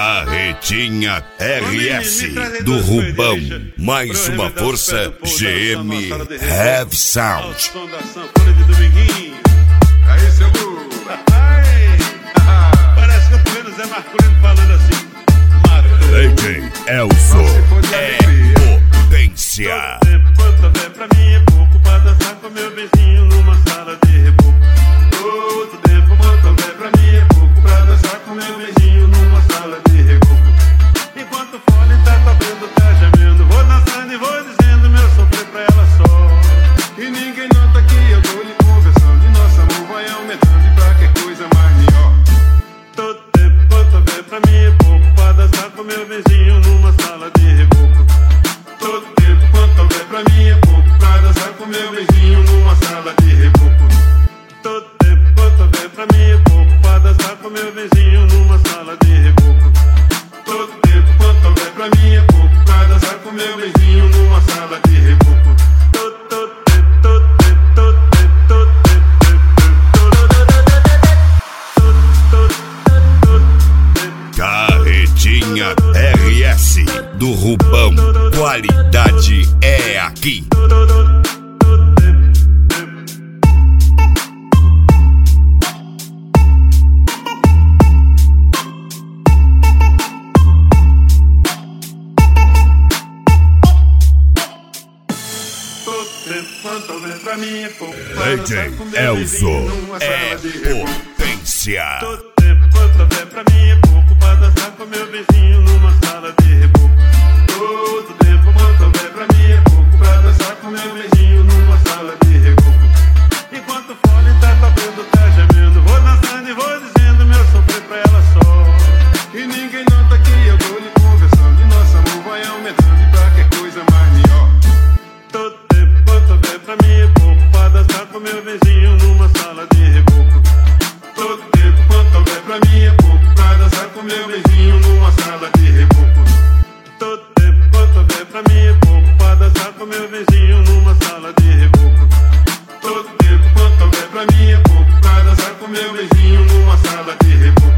Carretinha RS do Rubão. Mais uma força GM Heavy Sound. Aí, seu Lu. Parece que eu tô vendo o Zé Marcolino falando assim. DJ Elson é potência. Quanto houver pra mim é pouco pra dançar com meu vizinho numa sala de reboco. Todo tempo, quanto houver pra mim é pouco pra dançar com meu vizinho numa sala de reboco. Enquanto o fone tá tocando, tá gemendo, vou dançando e vou dizendo meu sofrer pra ela só. E ninguém nota que eu tô lhe conversando e nosso amor vai aumentando e pra que coisa mais melhor. Todo tempo, quanto houver pra mim é pouco pra dançar com meu vizinho numa sala de reboco. Todo tempo, quanto houver pra mim é pouco pra dançar com meu vizinho numa sala de reboco. Todo tempo, quanto houver pra mim é pouco pra dançar com meu vizinho numa sala de reboco. Todo tempo, quanto houver pra mim é pouco pra dançar com meu vizinho numa sala de reboco. Carretinha RS do Rubão. Qualidade é aqui. Quanto houver pra mim é pouco DJ Elson é potência. Todo tempo, quanto houver pra mim é pouco pra dançar com meu vizinho numa sala de reboco. Todo tempo, quanto houver pra mim é pouco pra dançar com meu vizinho numa sala de reboco. Enquanto o fone tá tocando, tá gemendo, vou dançando e vou dizendo meu sofrer pra ela só. E ninguém nota que eu tô lhe conversando e nosso amor vai aumentando e pra que coisa mais melhor. Todo tempo, quanto houver pra mim é pouco pra dançar com meu vizinho numa sala de reboco. Todo tempo, quanto houver pra mim é pouco pra dançar com meu vizinho numa sala de reboco. Todo tempo, quanto houver pra mim é pouco pra dançar com meu vizinho numa sala de reboco. Todo tempo, quanto houver pra mim é pouco pra dançar com meu vizinho numa sala de reboco.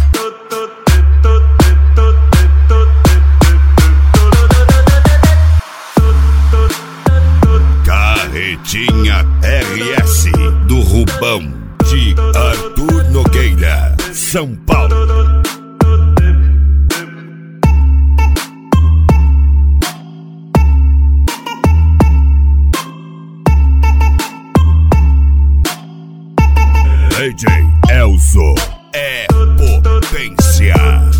Carretinha RS do Rubão de Arthur Nogueira, São Paulo. DJ Elson é potência.